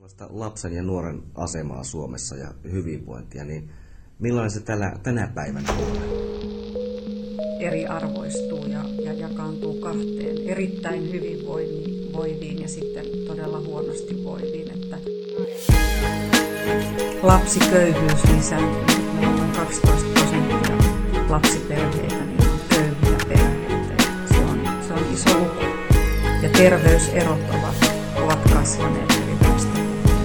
Lapsen ja nuoren asemaa Suomessa ja hyvinvointia, niin millainen se tänä päivänä on? Eriarvoistuu ja jakaantuu kahteen, erittäin hyvinvoiviin ja sitten todella huonosti voiviin. Että lapsiköyhyys lisääntyy. Meillä on 12% lapsiperheitä, niin on köyhiä perheitä. Se on iso luku. Ja terveyserot ovat kasvaneet hirveästi.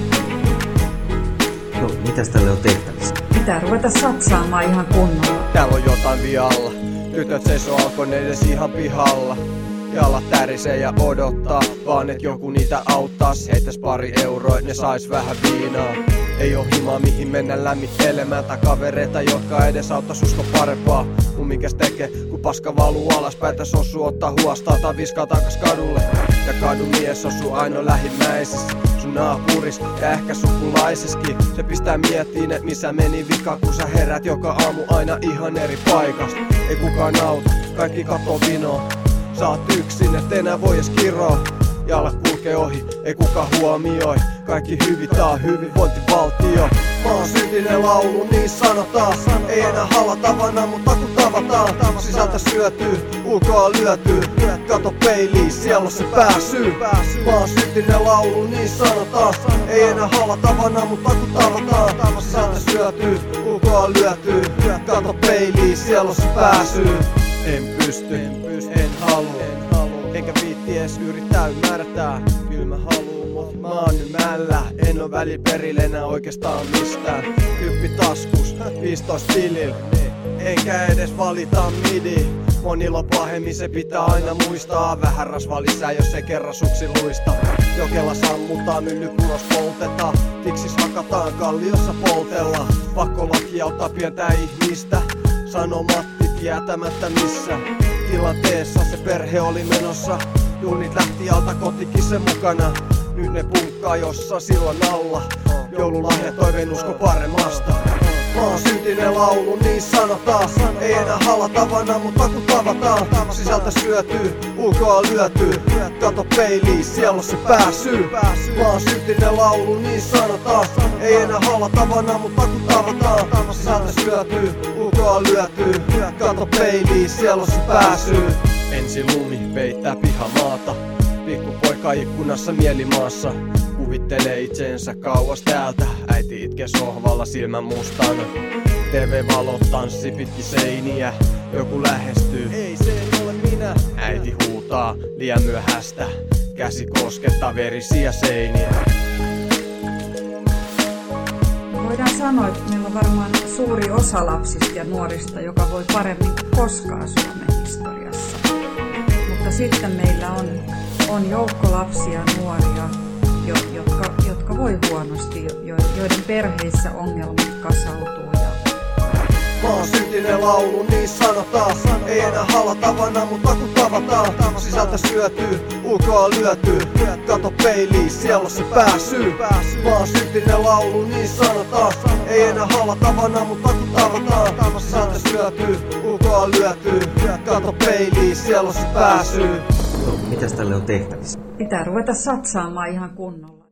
No, mitäs tälle on tehtävissä? Pitää ruveta satsaamaan ihan kunnolla. Täällä on jotain vialla. Tytöt seisoo alkoneiden ihan pihalla. Jalat tärisee ja odottaa, vaan et joku niitä auttais. Heitäs pari euroa, ne sais vähän viinaa. Ei oo himaa mihin mennä lämmittelemään, tai kavereita, jotka edes auttais usko parempaa. Mun mikäs tekee, kun paska valuu alaspäin, täs osuu ottaa huostaa tai viskaa takas kadulle. Ja kadun mies osuu aina lähimmäisessä, sun naapuris ja ehkä sukulaiseskin. Se pistää miettiin, et missä meni vika, kun sä herät joka aamu aina ihan eri paikasta. Ei kukaan auta, kaikki katoo vinoa. Sä oot yksin, et enää voi edes kiroa. Jalat kulkee ohi, ei kukaan huomioi. Kaikki hyvin, tää on hyvinvointivaltio. Mä oon syntinen laulu, niin sanotaan. Ei enää halata vanha, mutta kun tavataan. Sisältä syötyy, ulkoa lyötyy. Kato peiliin, siellä on se pääsyy. Mä oon syntinen laulu, niin sanotaan. Ei enää halata vanha, mutta kun tavataan. Sisältä syötyy, ulkoa lyötyy. Kato peiliin, siellä on se pääsyy. En pysty, en halua. Enkä viitti edes yrittää ymmärtää. Kyllä mä haluun, mut mä oon nymällä. En oo väliperille enää oikeastaan mistään. 10 taskus, 15 tilil. Enkä edes valita midi. Monilla pahemmin se pitää aina muistaa. Vähän rasvaa lisää, jos ei kerran suksi luista. Jokella sammutaan, mylly kuros poltetaan. Tiksis hakataan, kalliossa poltella. Pakkolaki auttaa pientä ihmistä. Sano Matti tietämättä missä tilanteessa se perhe oli menossa. Juunit lähti alta kotikin se mukana. Nyt ne punkkaa jossa sillan alla. Joululahja toiveen usko paremmasta. Mä oon syntinen laulu, niin sanotaan. Ei enää halata vanha, mutta kun tavataan. Sisältä syötyy, ulkoa lyötyy. Kato peiliin, siellä on se pääsyy. Mä oon syntinen laulu, niin sanotaan. Ei enää halata vanha, mutta kun tavataan. Sisältä syötyy, ulkoa lyötyy. Kato peiliin, siellä on se pääsyy. Ensi lumi peittää pihamaata. Pikkupoika ikkunassa mielimaassa. Kuvittelee itseensä kauas täältä. Äiti itkee sohvalla silmän mustana. TV-valot tanssi pitki seiniä. Joku lähestyy. Ei se ei ole minä. Äiti huutaa liian myöhäistä. Käsi koskettaa verisiä seiniä. Voidaan sanoa, että meillä on varmaan suuri osa lapsista ja nuorista, joka voi paremmin kuin koskaan Suomen historiassa. Mutta sitten meillä on joukko lapsia ja nuoria, jotka voi huonosti, joiden perheissä ongelmat kasautuu. Mä oon syntinen laulu, niin sanotaan. Ei enää halata vanha, mutta kun tavataan. Sisältä syötyy, ulkoa lyötyy. Kato peiliin, siellä on se pääsyy. Mä oon syntinen laulu, niin sanotaan. Ei enää halata vanha, mutta kun tavataan. Sisältä syötyy, ulkoa lyötyy. Kato peiliin, siellä on se pääsyy. No, mitäs tälle on tehtävissä? Pitää ruveta satsaamaan ihan kunnolla.